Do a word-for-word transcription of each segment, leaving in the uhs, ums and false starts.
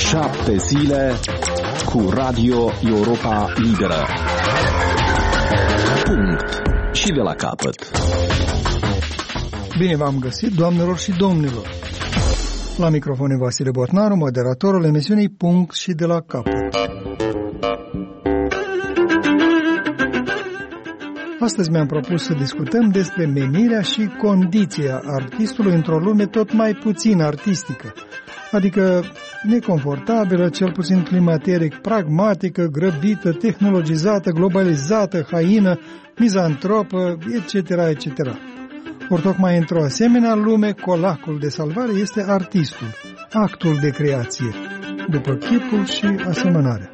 Șapte zile cu Radio Europa Liberă. Punct. Și de la capăt. Bine v-am găsit, doamnelor și domnilor. La microfon e Vasile Botnaru, moderatorul emisiunii Punct și de la capăt. Astăzi mi-am propus să discutăm despre menirea și condiția artistului într-o lume tot mai puțin artistică, adică neconfortabilă, cel puțin climateric, pragmatică, grăbită, tehnologizată, globalizată, haină, mizantropă, et cetera, et cetera. Ori tocmai într-o asemenea lume, colacul de salvare este artistul, actul de creație, după chipul și asemănarea.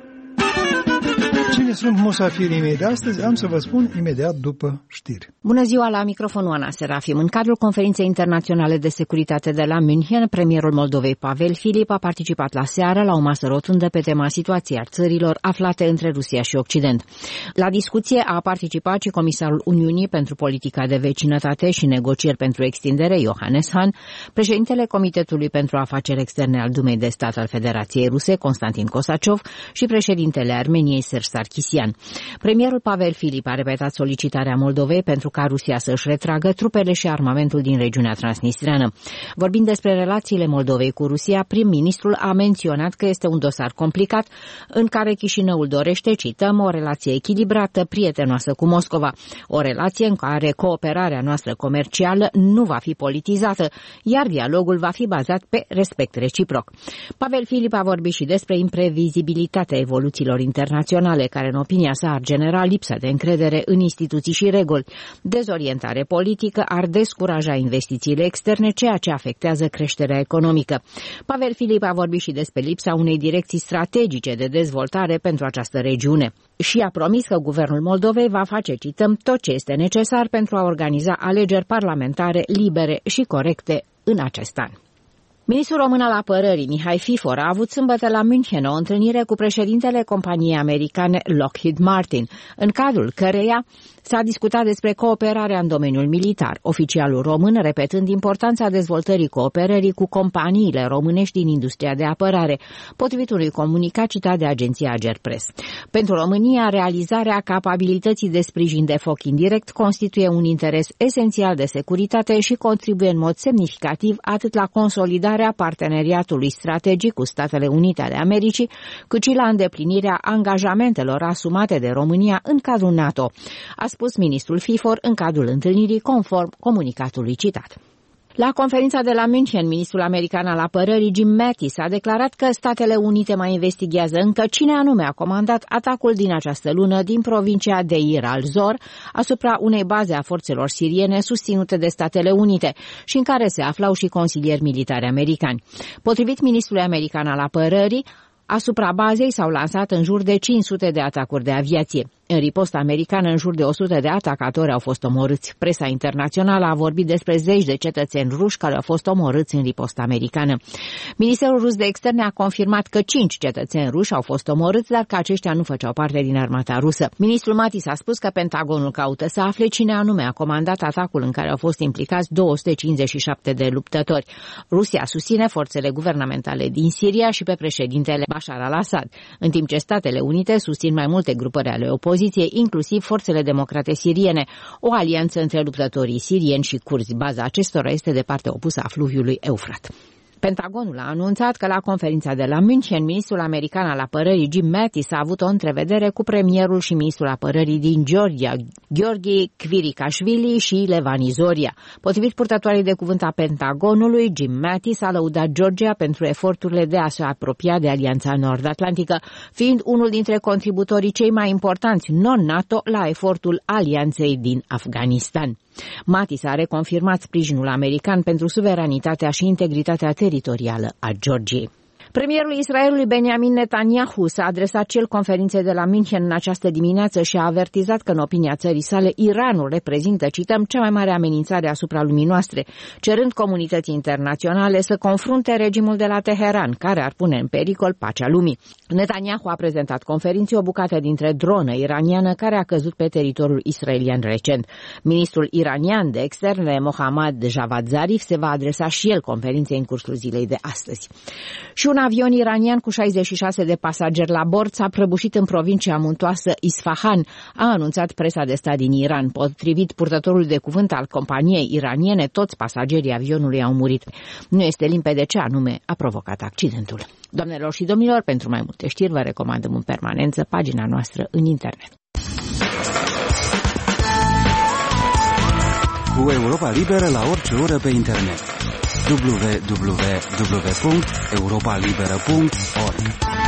Cine sunt musafirii mei de astăzi, am să vă spun imediat după știri. Bună ziua, la microfonul Ana Serafim. În cadrul Conferinței Internaționale de Securitate de la München, premierul Moldovei Pavel Filip a participat la seară la o masă rotundă pe tema situației țărilor aflate între Rusia și Occident. La discuție a participat și comisarul Uniunii pentru politica de vecinătate și negocieri pentru extindere, Johannes Hahn, președintele Comitetului pentru Afaceri Externe al Dumei de Stat al Federației Ruse, Constantin Kosaciov, și președintele Armeniei, Serj Sarkisian. Premierul Pavel Filip a repetat solicitarea Moldovei pentru ca Rusia să-și retragă trupele și armamentul din regiunea transnistreană. Vorbind despre relațiile Moldovei cu Rusia, prim-ministrul a menționat că este un dosar complicat în care Chișinăul dorește, cităm, o relație echilibrată, prietenoasă cu Moscova, o relație în care cooperarea noastră comercială nu va fi politizată, iar dialogul va fi bazat pe respect reciproc. Pavel Filip a vorbit și despre imprevizibilitatea evoluțiilor internaționale, care în opinia sa ar genera lipsa de încredere în instituții și reguli. Dezorientare politică ar descuraja investițiile externe, ceea ce afectează creșterea economică. Pavel Filip a vorbit și despre lipsa unei direcții strategice de dezvoltare pentru această regiune și a promis că guvernul Moldovei va face, cităm, tot ce este necesar pentru a organiza alegeri parlamentare libere și corecte în acest an. Ministrul român al apărării, Mihai Fifor, a avut sâmbătă la München o întâlnire cu președintele companiei americane Lockheed Martin, în cadrul căreia s-a discutat despre cooperarea în domeniul militar, oficialul român repetând importanța dezvoltării cooperării cu companiile românești din industria de apărare, potrivit unui comunicat citat de agenția Agerpres. Pentru România, realizarea capabilității de sprijin de foc indirect constituie un interes esențial de securitate și contribuie în mod semnificativ atât la consolidarea parteneriatului strategic cu Statele Unite ale Americii, cât și la îndeplinirea angajamentelor asumate de România în cadrul NATO, a spus ministrul Fifor în cadrul întâlnirii, conform comunicatului citat. La conferința de la München, ministrul american al apărării Jim Mattis a declarat că Statele Unite mai investigează încă cine anume a comandat atacul din această lună din provincia Deir al-Zor asupra unei baze a forțelor siriene susținute de Statele Unite și în care se aflau și consilieri militari americani. Potrivit ministrului american al apărării, asupra bazei s-au lansat în jur de cinci sute de atacuri de aviație. În riposta americană, în jur de o sută de atacatori au fost omorâți. Presa internațională a vorbit despre zeci de cetățeni ruși care au fost omorâți în riposta americană. Ministerul rus de externe a confirmat că cinci cetățeni ruși au fost omorâți, dar că aceștia nu făceau parte din armata rusă. Ministrul Mattis a spus că Pentagonul caută să afle cine anume a comandat atacul în care au fost implicați două sute cincizeci și șapte de luptători. Rusia susține forțele guvernamentale din Siria și pe președintele Bashar al-Assad, în timp ce Statele Unite susțin mai multe grupări ale opoziției, inclusiv forțele democrate siriene, o alianță între luptătorii sirieni și curzi. Baza acestora este de partea opusă a fluviului Eufrat. Pentagonul a anunțat că la conferința de la München, ministrul american al apărării Jim Mattis a avut o întrevedere cu premierul și ministrul apărării din Georgia, Gheorghe Kvirikashvili și Levani Zoria. Potrivit purtătoarei de cuvânt a Pentagonului, Jim Mattis a lăudat Georgia pentru eforturile de a se apropia de Alianța Nord-Atlantică, fiind unul dintre contributorii cei mai importanți non-NATO la efortul alianței din Afganistan. Mattis a reconfirmat sprijinul american pentru suveranitatea și integritatea teritorială a Georgiei. Premierul Israelului Benjamin Netanyahu s-a adresat cel conferinței de la München în această dimineață și a avertizat că în opinia țării sale Iranul reprezintă, cităm, cea mai mare amenințare asupra lumii noastre, cerând comunității internaționale să confrunte regimul de la Teheran, care ar pune în pericol pacea lumii. Netanyahu a prezentat conferinței o bucată dintre dronă iraniană care a căzut pe teritoriul israelian recent. Ministrul iranian de externe Mohammad Javad Zarif se va adresa și el conferinței în cursul zilei de astăzi. Și un avion iranian cu șaizeci și șase de pasageri la bord s-a prăbușit în provincia muntoasă Isfahan, a anunțat presa de stat din Iran. Potrivit purtătorului de cuvânt al companiei iraniene, toți pasagerii avionului au murit. Nu este limpede ce anume a provocat accidentul. Doamnelor și domnilor, pentru mai multe știri vă recomandăm în permanență pagina noastră în internet. Cu Europa Liberă la orice oră pe internet. w w w punct europa liberă punct org.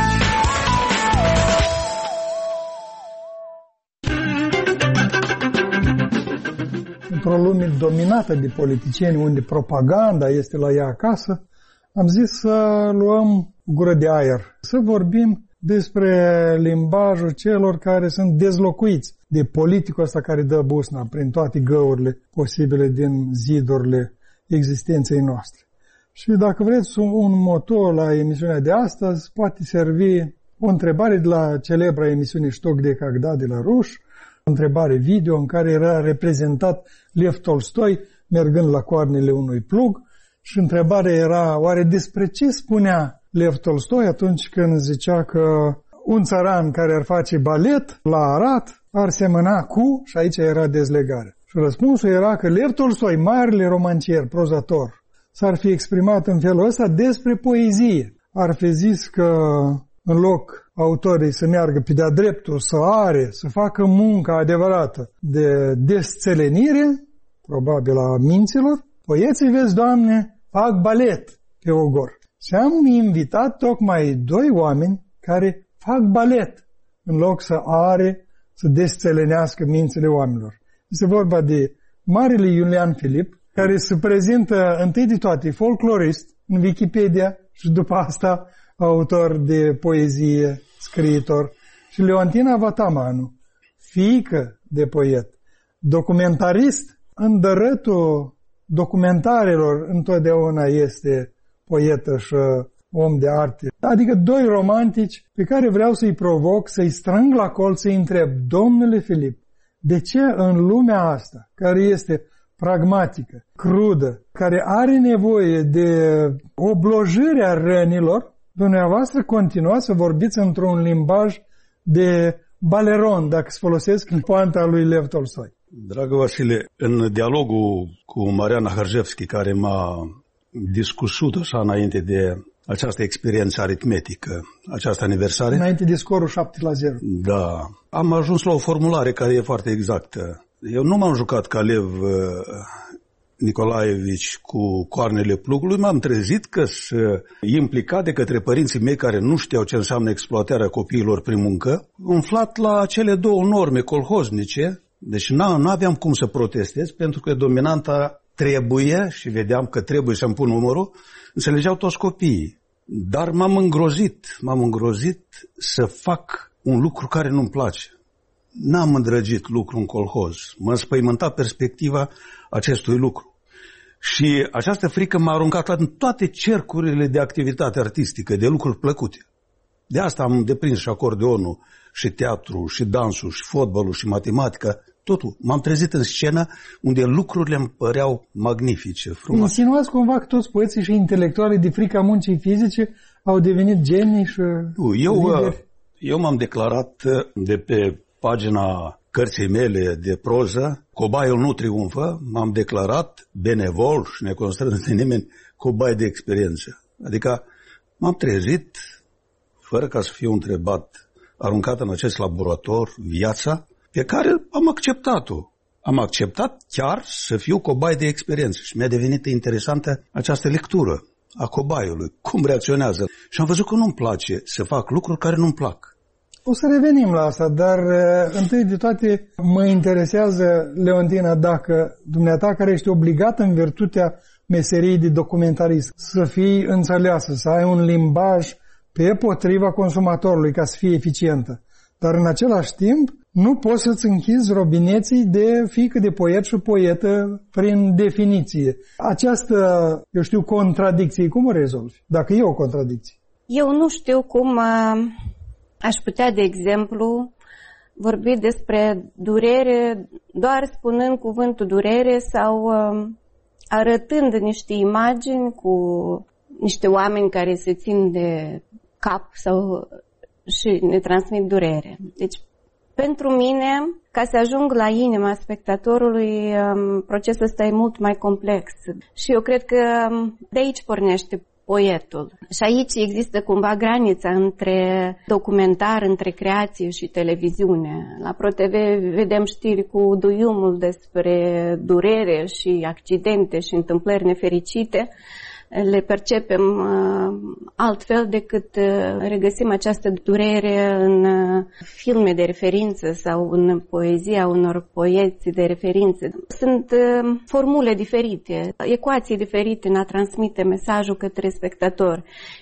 Într-o lume dominată de politicieni, unde propaganda este la ea acasă, am zis să luăm gură de aer, să vorbim despre limbajul celor care sunt dezlocuiți de politicul ăsta care dă busna prin toate găurile posibile din zidurile existenței noastre. Și dacă vreți un moto la emisiunea de astăzi, poate servi o întrebare de la celebra emisiune Ștoc de Cagda de la Ruș, o întrebare video în care era reprezentat Lev Tolstoi mergând la coarnele unui plug și întrebarea era, oare despre ce spunea Lev Tolstoi atunci când zicea că un țăran care ar face balet la Arad ar semăna cu, și aici era dezlegarea. Și răspunsul era că Lev Tolstoi, marele romancier, prozator, s-ar fi exprimat în felul ăsta despre poezie. Ar fi zis că în loc autorii să meargă pe de-a dreptul, să are, să facă munca adevărată de desțelenire, probabil a minților, poeții, vezi, Doamne, fac balet pe ogor. Și am invitat tocmai doi oameni care fac balet în loc să are, să desțelenească mințile oamenilor. Este vorba de marele Iulian Filip, care se prezintă întâi de toate folclorist în Wikipedia și după asta autor de poezie, scriitor, și Leontina Vatamanu, fiică de poet, documentarist. În dărâtul documentarelor întotdeauna este poetă și om de arte. Adică doi romantici pe care vreau să-i provoc, să-i strâng la colț, să-i întreb, domnule Filip, de ce în lumea asta, care este pragmatică, crudă, care are nevoie de oblojarea rănilor, dumneavoastră continuați să vorbiți într-un limbaj de baleron, dacă se folosesc în poanta lui Lev Tolstoi? Dragă Vasile, în dialogul cu Mariana Hărjevski, care m-a discutat așa înainte de această experiență aritmetică, această aniversare. Înainte de scorul șapte la zero. Da. Am ajuns la o formulare care e foarte exactă. Eu nu m-am jucat ca Lev Nicolaevici cu coarnele plugului, m-am trezit că sunt implicat de către părinții mei care nu știau ce înseamnă exploatarea copiilor prin muncă, umflat la cele două norme colhoznice, deci nu aveam cum să protestez, pentru că dominanta trebuie, și vedeam că trebuie să-mi pun numărul, înțelegeau toți copiii. Dar m-am îngrozit, m-am îngrozit să fac un lucru care nu-mi place. N-am îndrăgit lucru în colhoz. M-a înspăimântat perspectiva acestui lucru. Și această frică m-a aruncat în toate cercurile de activitate artistică, de lucruri plăcute. De asta am deprins și acordeonul, și teatru, și dansul, și fotbalul, și matematica, totul. M-am trezit în scenă unde lucrurile îmi păreau magnifice, frumoase. Insinuați cumva că toți poeții și intelectualii de frica muncii fizice au devenit genii și eu, lideri? Eu m-am declarat de pe pagina cărții mele de proză, Cobaiul nu triumfă, m-am declarat benevol și neconstrâns de nimeni, cobai de experiență. Adică m-am trezit, fără ca să fiu întrebat, aruncat în acest laborator, viața, pe care am acceptat-o. Am acceptat chiar să fiu cobai de experiență și mi-a devenit interesantă această lectură a cobaiului, cum reacționează. Și am văzut că nu-mi place să fac lucruri care nu-mi plac. O să revenim la asta, dar întâi de toate mă interesează, Leontina, dacă dumneata, care ești obligat în virtutea meseriei de documentarist, să fii înțeleasă, să ai un limbaj pe potriva consumatorului ca să fie eficientă, dar în același timp nu poți să-ți închizi robineții de fiică de poet și poetă prin definiție. Această, eu știu, contradicție, cum o rezolvi? Dacă e o contradicție. Eu nu știu cum aș putea, de exemplu, vorbi despre durere doar spunând cuvântul durere sau arătând niște imagini cu niște oameni care se țin de cap sau și ne transmit durere. Deci, pentru mine, ca să ajung la inima spectatorului, procesul ăsta e mult mai complex. Și eu cred că de aici pornește poetul. Și aici există cumva granița între documentar, între creație și televiziune. La ProTV vedem știri cu duiumul despre durere și accidente și întâmplări nefericite. Le percepem uh, altfel decât uh, regăsim această durere în uh, filme de referință sau în poezia unor poeți de referință. Sunt uh, formule diferite, ecuații diferite în a transmite mesajul către spectator.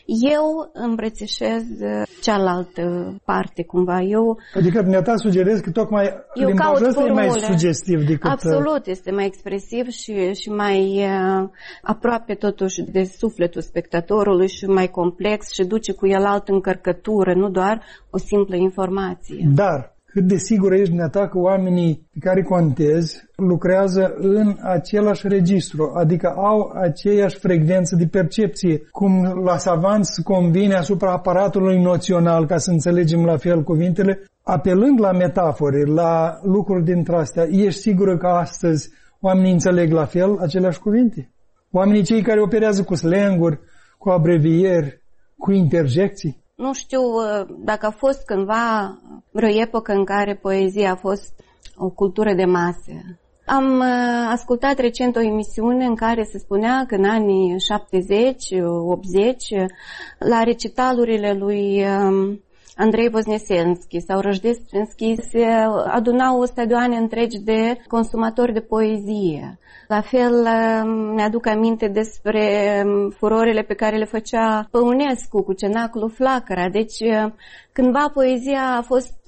Eu îmbrățișez uh, cealaltă parte, cumva. Eu, adică dumneata sugerez că tocmai limbajul ăsta e mai sugestiv decât... Absolut, este mai expresiv și, și mai uh, aproape totuși de sufletul spectatorului și mai complex și duce cu el altă încărcătură, nu doar o simplă informație. Dar cât de sigur ești dumneata că oamenii pe care contezi lucrează în același registru, adică au aceeași frecvență de percepție, cum la savanți convine asupra aparatului noțional, ca să înțelegem la fel cuvintele, apelând la metafore, la lucruri dintre astea, ești sigură că astăzi oamenii înțeleg la fel aceleași cuvinte? Oamenii cei care operează cu slanguri, cu abrevieri, cu interjecții? Nu știu dacă a fost cândva vreo epocă în care poezia a fost o cultură de mase. Am ascultat recent o emisiune în care se spunea că în anii șaptezeci optzeci, la recitalurile lui Andrei Voznesenski sau Răjdeственski se adunau stadioane întregi de consumatori de poezie. La fel mi-aduc aminte despre furorile pe care le făcea Păunescu cu Cenaclul Flacăra. Deci cândva poezia a fost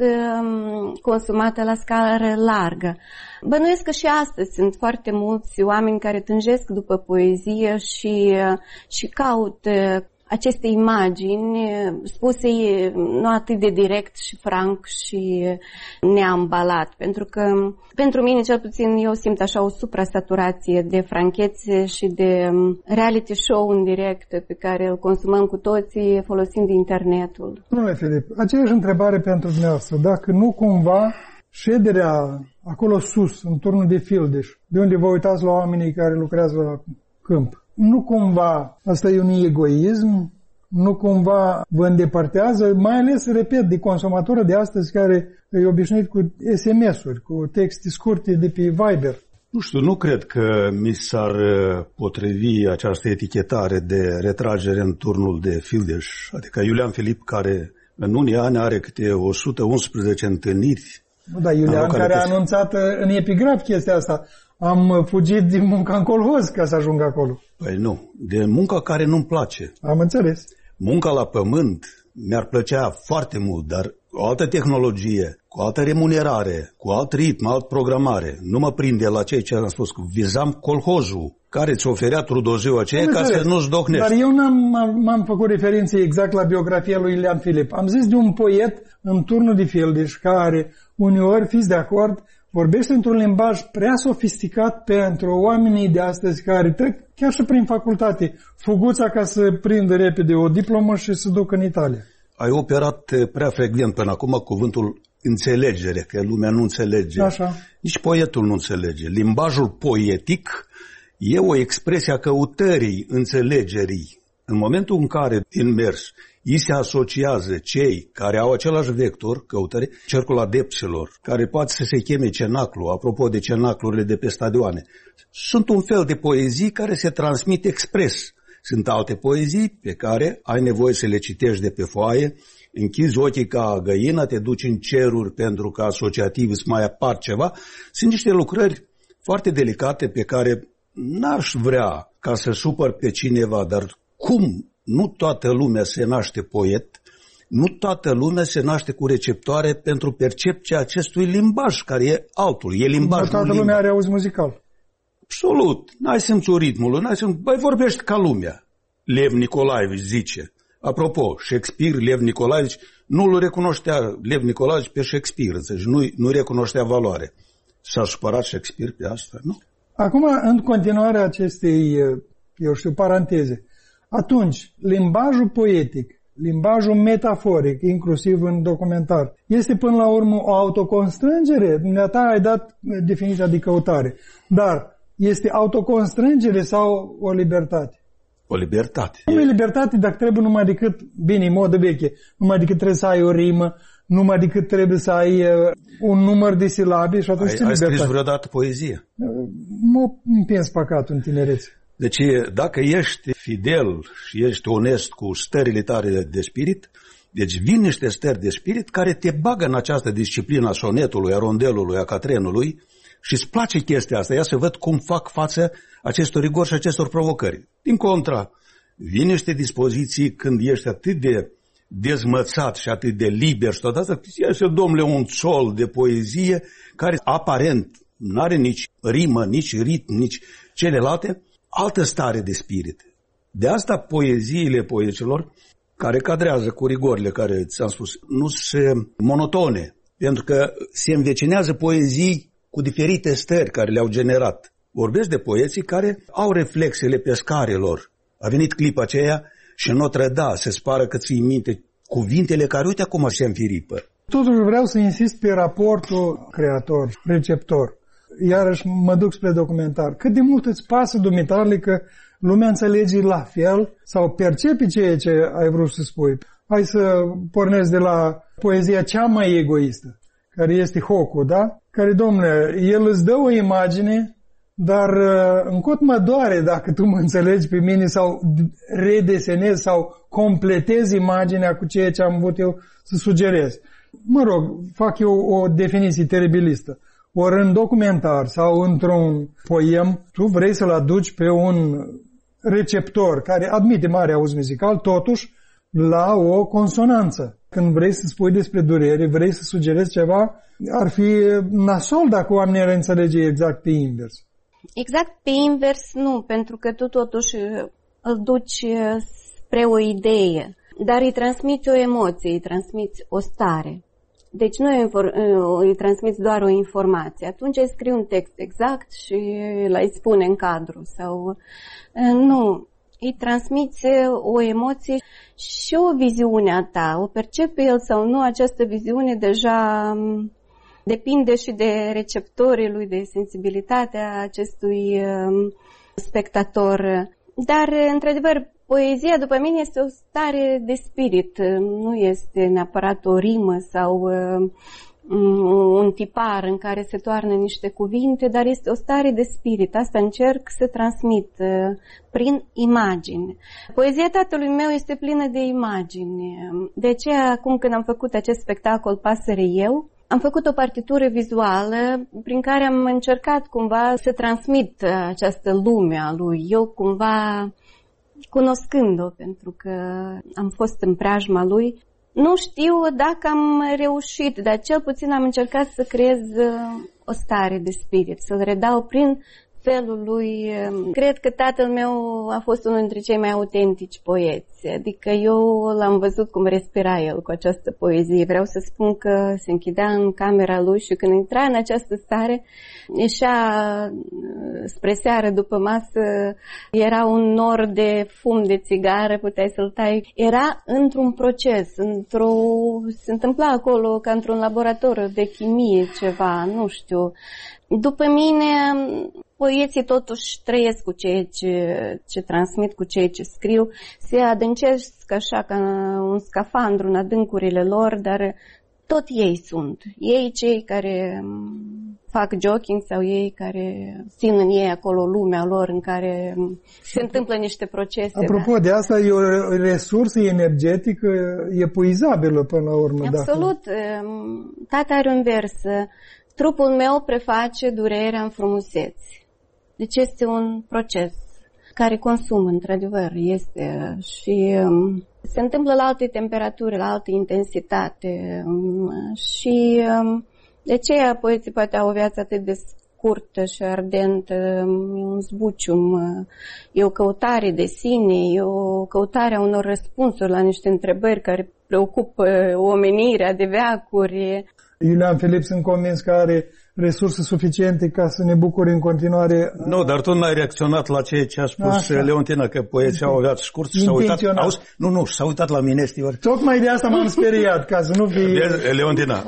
consumată la scară largă. Bănuiesc că și astăzi sunt foarte mulți oameni care tânjesc după poezie și, și caută aceste imagini spuse nu atât de direct și franc și neambalat, pentru că pentru mine cel puțin eu simt așa o suprasaturație de franchețe și de reality show în direct pe care îl consumăm cu toții folosind internetul. Domnule Filip, aceeași întrebare pentru dumneavoastră, dacă nu cumva șederea acolo sus, în turnul de Fildeș, de unde vă uitați la oamenii care lucrează la câmp, nu cumva asta e un egoism, nu cumva vă îndepărtează, mai ales, repet, de consumatorul de astăzi care e obișnuit cu S M S-uri, cu texte scurte de pe Viber. Nu știu, nu cred că mi s-ar potrivi această etichetare de retragere în turnul de Fildeș. Adică Iulian Filip, care în unii ani are câte o sută unsprezece întâlniri. Nu, dar Iulian care a anunțat în epigraf chestia asta. Am fugit din munca în colhoz ca să ajung acolo. Păi nu, de munca care nu-mi place. Am înțeles. Munca la pământ mi-ar plăcea foarte mult, dar cu altă tehnologie, cu altă remunerare, cu alt ritm, alt programare. Nu mă prinde la ceea ce am spus, vizam colhozul care ți oferea trudoziul aceea ca să nu-ți docnești. Dar eu n-am, m-am făcut referință exact la biografia lui Iulian Filip. Am zis de un poet în turnul de Fildeș care uneori, fiți de acord, vorbește într-un limbaj prea sofisticat pentru oamenii de astăzi care trec chiar și prin facultate, fuguța ca să prindă repede o diplomă și să ducă în Italia. Ai operat prea frecvent până acum cuvântul înțelegere, că lumea nu înțelege. Așa. Nici poetul nu înțelege. Limbajul poetic e o expresie a căutării înțelegerii. În momentul în care, din mers, îi se asociază cei care au același vector, căutare, cercul adepților, care poate să se cheme cenaclu, apropo de cenaclurile de pe stadioane. Sunt un fel de poezii care se transmit expres. Sunt alte poezii pe care ai nevoie să le citești de pe foaie, închizi ochii ca găina, te duci în ceruri pentru că asociativ îți mai apar ceva. Sunt niște lucrări foarte delicate pe care n-aș vrea ca să supăr pe cineva, dar cum nu toată lumea se naște poet, nu toată lumea se naște cu receptoare pentru percepția acestui limbaj, care e altul, e limbaj. Nu toată lumea are auz muzical. Absolut. N-ai simțul ritmului, n-ai simțul... Băi, vorbești ca lumea. Lev Nicolaevici zice. Apropo, Shakespeare, Lev Nicolaevici, nu-l recunoștea Lev Nicolaevici pe Shakespeare, înțelegi, nu, nu recunoștea valoare. S-a supărat Shakespeare pe asta, nu? Acum, în continuarea acestei, eu știu, paranteze, Atunci, limbajul poetic, limbajul metaforic, inclusiv în documentar, este până la urmă o autoconstrângere. Dumneata ai dat definiția de căutare. Dar este autoconstrângere sau o libertate? O libertate. Nu e libertate dacă trebuie numai decât, bine, în modă veche, numai decât trebuie să ai o rimă, numai decât trebuie să ai uh, un număr de silabe și atunci ai, ce ai libertate? scris vreodată poezie? Mă împins păcatul în tinerețe. Deci dacă ești fidel și ești onest cu stările tale de, de spirit, deci vin niște stări de spirit care te bagă în această disciplină a sonetului, a rondelului, a catrenului și îți place chestia asta. Ia să văd cum fac față acestor rigori și acestor provocări. Din contra, vin niște dispoziții când ești atât de dezmățat și atât de liber și tot asta, este, domnule, un sol de poezie care aparent nu are nici rimă, nici ritm, nici celelalte, altă stare de spirit. De asta poeziile poeților, care cadrează cu rigorile care ți-am spus, nu sunt monotone, pentru că se învecinează poezii cu diferite stări care le-au generat. Vorbesc de poeții care au reflexele pescarilor. A venit clipa aceea și în o trăda, se spară că ții minte cuvintele care, uite acum se înfiripă. Totuși vreau să insist pe raportul creator-receptor. Iarăși mă duc spre documentar. Cât de mult îți pasă, dumitale, că lumea înțelege la fel sau percepe ceea ce ai vrut să spui. Hai să pornesc de la poezia cea mai egoistă, care este Hocu, da? Care, domnule, el îți dă o imagine, dar încot mă doare dacă tu mă înțelegi pe mine sau redesenezi sau completezi imaginea cu ceea ce am avut eu să sugerez. Mă rog, fac eu o definiție teribilistă. Ori în documentar sau într-un poem, tu vrei să-l aduci pe un receptor care admite mare auz muzical, totuși la o consonanță. Când vrei să spui despre durere, vrei să sugerezi ceva, ar fi nasol dacă oamenii ar înțelege exact pe invers. Exact pe invers nu, pentru că tu totuși îl duci spre o idee, dar îi transmiți o emoție, îi transmiți o stare. Deci nu îi transmiți doar o informație. Atunci îi scrii un text exact și îi spune în cadru. Sau nu, îi transmiți o emoție și o viziune a ta. O percepe el sau nu, această viziune deja depinde și de receptorii lui, de sensibilitatea acestui spectator. Dar, într-adevăr, poezia, după mine, este o stare de spirit. Nu este neapărat o rimă sau uh, un tipar în care se toarnă niște cuvinte, dar este o stare de spirit. Asta încerc să transmit uh, prin imagini. Poezia tatălui meu este plină de imagini. De aceea, acum când am făcut acest spectacol Pasăre eu, am făcut o partitură vizuală prin care am încercat cumva să transmit această lume a lui. Eu cumva, cunoscând-o, pentru că am fost în preajma lui, nu știu dacă am reușit, dar cel puțin am încercat să creez o stare de spirit, să-l redau prin felul lui. Cred că tatăl meu a fost unul dintre cei mai autentici poeți, adică eu l-am văzut cum respira el cu această poezie. Vreau să spun că se închidea în camera lui și când intra în această stare, ieșea spre seară după masă, era un nor de fum de țigară, puteai să-l tai. Era într-un proces, într-o, se întâmpla acolo ca într-un laborator de chimie ceva, nu știu. După mine, poeții totuși trăiesc cu ceea ce, ce transmit, cu ceea ce scriu, se adâncesc așa ca un scafandru în adâncurile lor, dar tot ei sunt. Ei cei care fac jogging sau ei care țin în ei acolo lumea lor în care se întâmplă niște procese. Apropo da? de asta, e o resursă energetică epuizabilă până la urmă. Absolut. Dacă... Tata are un vers. Trupul meu preface durerea în frumuseți. Deci este un proces care consumă, într-adevăr, este și um, se întâmplă la alte temperaturi, la alte intensitate um, și um, de aceea poeții poate au o viață atât de scurtă și ardentă, um, e un zbucium, uh, e o căutare de sine, e o căutare a unor răspunsuri la niște întrebări care preocupă omenirea de veacuri. Iulian Filip sunt convins că are resurse suficiente ca să ne bucuri în continuare. Nu, dar tu n-ai reacționat la ceea ce a spus Așa. Leontina, că poeții au avut scurt și s-au uitat. Auzi? Nu, nu, s-au uitat la mine, Stivar. Tocmai de asta m-am speriat, ca să nu fie... Leontina,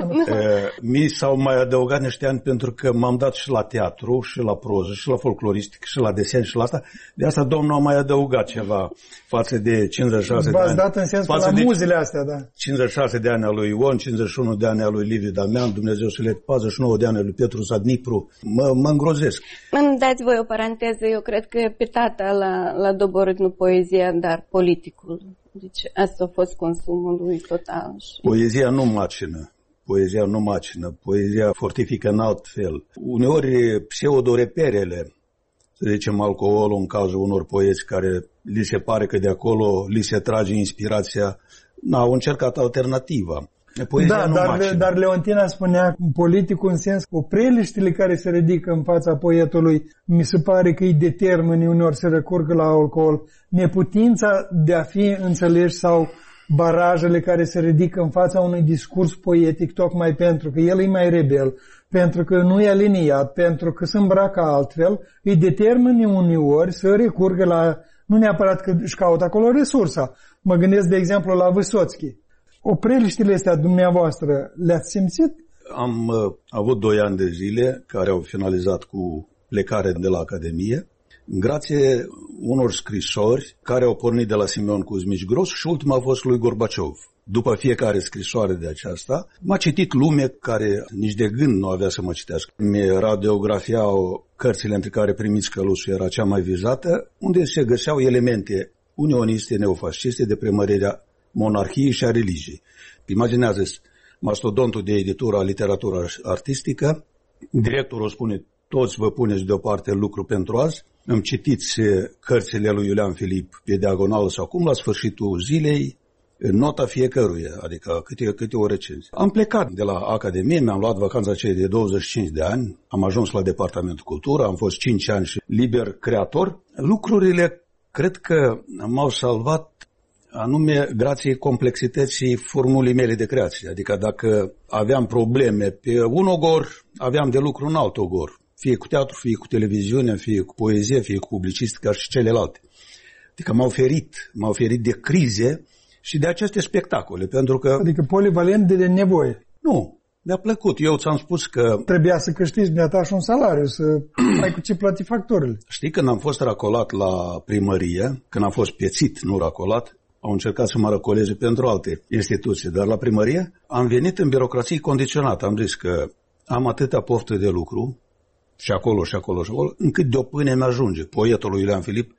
mi s-au mai adăugat niște ani pentru că m-am dat și la teatru, și la proză, și la folcloristic, și la desen, și la asta. De asta domnul a mai adăugat ceva față de cincizeci și șase de ani. V-ați dat în sens la muzele astea, da. cincizeci și șase de ani al lui Ion, cincizeci și unu de ani al lui Liviu Damian, Dumnezeu să le patruzeci și nouă de ani al lui Petru Sadnipru. Mă, mă îngrozesc. Îmi dați voi o paranteză, eu cred că pe tata l-a, l-a doborât nu poezia, dar politicul. Deci asta a fost consumul lui total. Și... Poezia nu macină. Poezia nu macină. Poezia fortifică în alt fel. Uneori pseudoreperele, să zicem alcoolul în cazul unor poeți care li se pare că de acolo li se trage inspirația, n-au încercat alternativa. Poezia da, dar, dar Leontina spunea politicul în sens cu preliștile care se ridică în fața poetului, mi se pare că îi determină uneori să recurgă la alcool, neputința de a fi înțeleși sau barajele care se ridică în fața unui discurs poetic tocmai pentru că el e mai rebel, pentru că nu e aliniat, pentru că se îmbracă altfel, îi determină uneori să recurgă la, nu neapărat că își caută acolo resursa. Mă gândesc de exemplu la Vysotski. Opreliștile astea dumneavoastră le-ați simțit? Am uh, avut doi ani de zile care au finalizat cu plecare de la Academie, grație unor scrisori care au pornit de la Simeon Kuzmici Gros și ultima a fost lui Gorbaciov. După fiecare scrisoare de aceasta, m-a citit lume care nici de gând nu avea să mă citească. Mi radiografiau cărțile între care Primiți Căluțu era cea mai vizată, unde se găseau elemente unioniste, neofasciste, de premărirea monarhiei și a religiei. Imaginează-ți mastodontul de editură a literatură artistică, directorul spune, toți vă puneți deoparte lucru pentru azi, îmi citiți cărțile lui Iulian Filip pe diagonală sau cum, la sfârșitul zilei, în nota fiecăruia, adică câte, câte o recenzie. Am plecat de la Academie, mi-am luat vacanța aceea de douăzeci și cinci de ani, am ajuns la Departamentul Cultură, am fost cinci ani și liber creator. Lucrurile cred că m-au salvat anume grație complexității formulii mele de creație. Adică dacă aveam probleme pe un ogor, aveam de lucru în alt ogor. Fie cu teatru, fie cu televiziune, fie cu poezie, fie cu publicistică și celelalte. Adică m-au ferit, m-au ferit de crize și de aceste spectacole, pentru că... Adică polivalent de nevoie. Nu, mi-a plăcut. Eu ți-am spus că... Trebuia să câștigi dumneata și un salariu, să ai cu ce plăti facturile. Știi, când am fost racolat la primărie, când am fost piețit, nu racolat, au încercat să mă răcoleze pentru alte instituții, dar la primărie am venit în birocrație condiționată. Am zis că am atâta poftă de lucru, și acolo, și acolo, și acolo, încât de o pâine mi-ajunge. Poetul lui Iulian Filip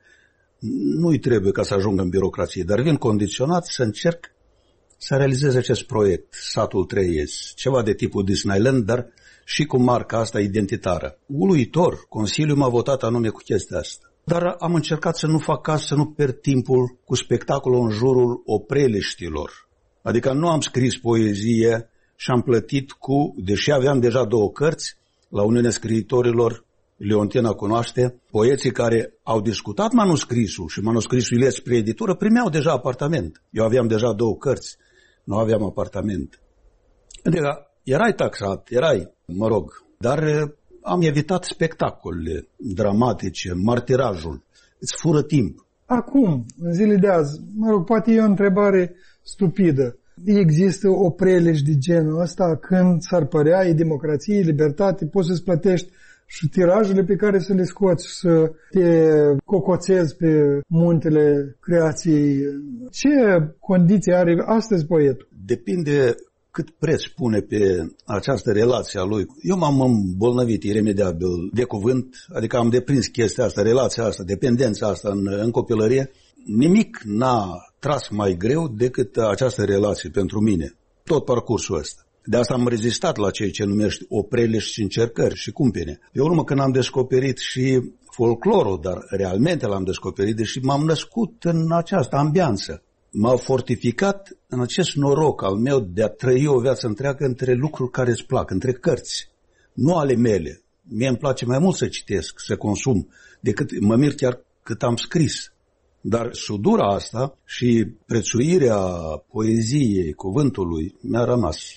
nu-i trebuie ca să ajungă în birocrație, dar vin condiționat să încerc să realizez acest proiect, Satul Trăiesc, ceva de tipul Disneyland, dar și cu marca asta identitară. Uluitor, Consiliul m-a votat anume cu chestia asta. Dar am încercat să nu fac caz, să nu pierd timpul cu spectacolul în jurul opreliștilor. Adică nu am scris poezie și am plătit cu, deși aveam deja două cărți, la Uniunea Scriitorilor, Leontina cunoaște, poeții care au discutat manuscrisul și manuscrisul iles spre editură, primeau deja apartament. Eu aveam deja două cărți, nu aveam apartament. Adică erai taxat, erai, mă rog, dar am evitat spectacolele dramatice, martirajul. Îți fură timp. Acum, în zile de azi, mă rog, poate e o întrebare stupidă. Există o prelegi de genul ăsta când s-ar părea, e democrație, e libertate, poți să-ți plătești și tirajele pe care să le scoți, să te cocoțezi pe muntele creației. Ce condiții are astăzi poetul? Depinde cât preț pune pe această relație a lui. Eu m-am îmbolnăvit iremediabil de cuvânt, adică am deprins chestia asta, relația asta, dependența asta în, în copilărie. Nimic n-a tras mai greu decât această relație pentru mine, tot parcursul ăsta. De asta am rezistat la ceea ce numești opreliști și încercări și cumpene. Pe urmă, când am descoperit și folclorul, dar realmente l-am descoperit, deși m-am născut în această ambianță. M-a fortificat în acest noroc al meu de a trăi o viață întreagă între lucruri care îți plac, între cărți, nu ale mele. Mie îmi place mai mult să citesc, să consum, decât mă mir chiar cât am scris. Dar sudura asta și prețuirea poeziei, cuvântului, mi-a rămas.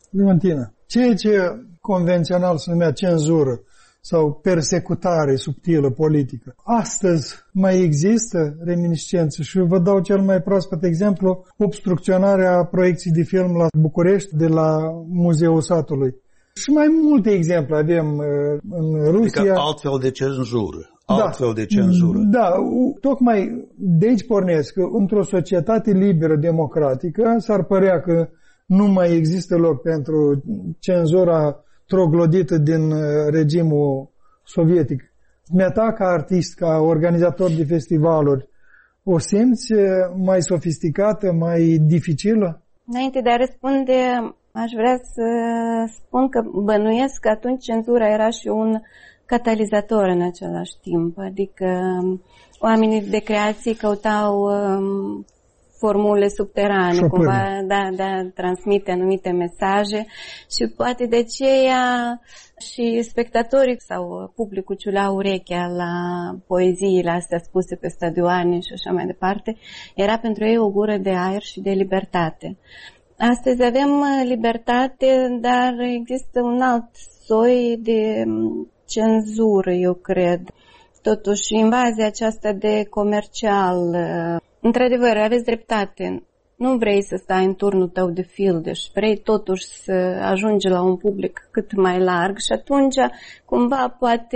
Leontina, ceea ce convențional se numea cenzură sau persecutare subtilă politică, astăzi mai există reminiscențe și vă dau cel mai proaspăt exemplu, obstrucționarea proiecției de film la București de la Muzeul Satului. Și mai multe exemple avem în Rusia. Adică altfel de cenzură. Altfel da, de cenzură. Da, tocmai de aici pornesc că într-o societate liberă, democratică, s-ar părea că nu mai există loc pentru cenzura troglodită din regimul sovietic. Dumneata, ca artist, ca organizator de festivaluri, o simți mai sofisticată, mai dificilă? Înainte de a răspunde, aș vrea să spun că bănuiesc că atunci cenzura era și un catalizator în același timp. Adică oamenii de creație căutau um, formule subterane, Șopâri. cumva, da, da, transmite anumite mesaje și poate de aceea și spectatorii sau publicul ciulea urechea la poeziile astea spuse pe stadioane și așa mai departe. Era pentru ei o gură de aer și de libertate. Astăzi avem libertate, dar există un alt soi de cenzură, eu cred. Totuși, invazia aceasta de comercial. Într-adevăr, aveți dreptate. Nu vrei să stai în turnul tău de fildeș, vrei totuși să ajungi la un public cât mai larg și atunci, cumva, poate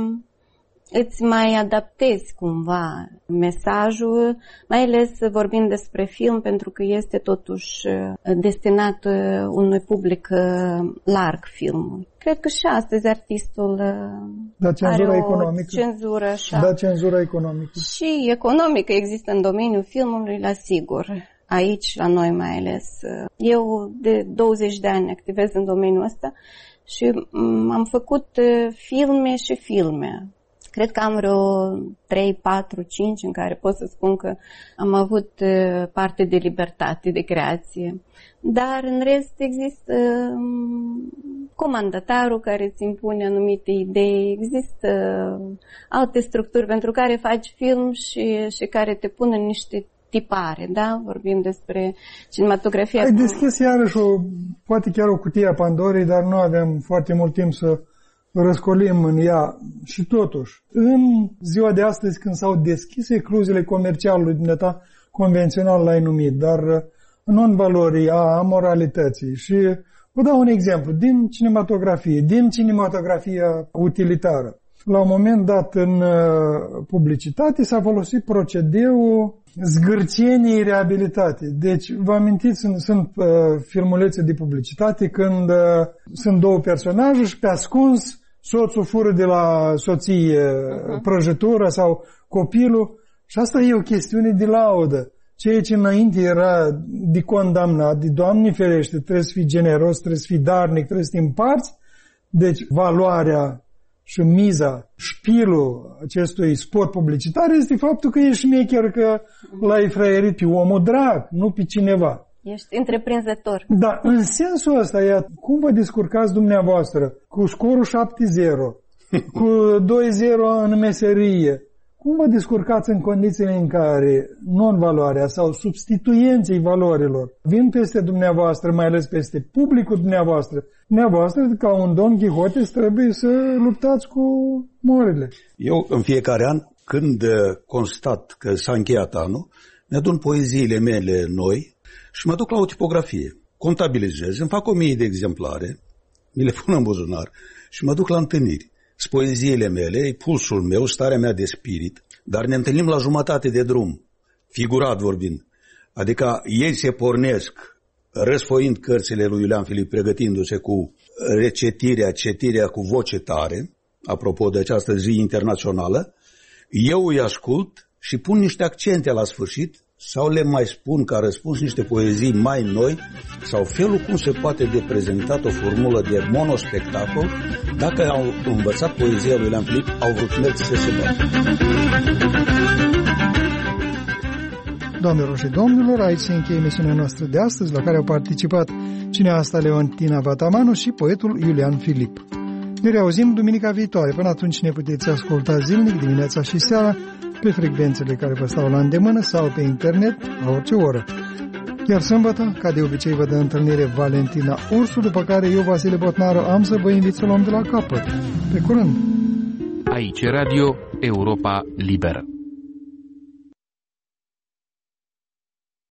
îți mai adaptezi cumva mesajul, mai ales vorbind despre film, pentru că este totuși destinat unui public larg filmul. Cred că și astăzi artistul da, cenzura are o economică. cenzură așa. Da, cenzura economică. Și economică există în domeniul filmului, la sigur. Aici, la noi mai ales. Eu de douăzeci de ani activez în domeniul ăsta și am făcut filme și filme. Cred că am vreo trei, patru, cinci în care pot să spun că am avut parte de libertate de creație. Dar în rest există comandatarul care îți impune anumite idei, există alte structuri pentru care faci film și, și care te pun în niște tipare, da? Vorbim despre cinematografia. Ai deschis iarăși o, poate chiar o cutie a Pandorei, dar nu avem foarte mult timp să răscolim în ea. Și totuși, în ziua de astăzi, când s-au deschis ecluziile comercialului dumneata, convențional l-ai numit, dar non-valorii, a amoralității. Și vă dau un exemplu din cinematografie, din cinematografia utilitară. La un moment dat în publicitate s-a folosit procedeul zgârceniei reabilitate. Deci, vă amintiți, sunt, sunt uh, filmulețe de publicitate când uh, sunt două personaje și pe ascuns soțul fură de la soție uh-huh. prăjitura sau copilul și asta e o chestiune de laudă. Ceea ce înainte era de condamnat, de Doamne ferește, trebuie să fii generos, trebuie să fii darnic, trebuie să te împarți. Deci, valoarea și miza, șpilul acestui spot publicitar este faptul că ești șmecher, că l-ai fraierit pe omul drag, nu pe cineva. Ești întreprinzător. Da, în sensul ăsta, ia, cum vă descurcați dumneavoastră cu scorul șapte zero, cu doi zero în meserie? Cum vă descurcați în condițiile în care non-valoarea sau substituenții valorilor vin peste dumneavoastră, mai ales peste publicul dumneavoastră? Dumneavoastră, ca un Don Quixote, trebuie să luptați cu morile. Eu, în fiecare an, când constat că s-a încheiat anul, mi-adun poeziile mele noi și mă duc la o tipografie. Contabilizez, îmi fac o mie de exemplare, mi le pun în buzunar și mă duc la întâlniri. Sunt poeziile mele, pulsul meu, starea mea de spirit, dar ne întâlnim la jumătate de drum, figurat vorbind. Adică ei se pornesc răsfoind cărțile lui Iulian Filip, pregătindu-se cu recetirea, citirea cu voce tare, apropo de această zi internațională, eu îi ascult și pun niște accente la sfârșit sau le mai spun ca răspuns niște poezii mai noi sau felul cum se poate de prezentat o formulă de monospectacol. Dacă au învățat poezia lui Iulian Filip, au vrut merg să se bată. Doamnelor și domnilor, aici se încheie emisiunea noastră de astăzi, la care au participat cineasta Leontina Vatamanu și poetul Iulian Filip. Ne reauzim duminica viitoare. Până atunci ne puteți asculta zilnic, dimineața și seara, pe frecvențele care vă stau la îndemână sau pe internet, la orice oră. Iar sâmbătă, ca de obicei, vă dă întâlnire Valentina Ursu, după care eu, Vasile Botnaru, am să vă invit să luăm de la capăt. Pe curând! Aici Radio Europa Liberă.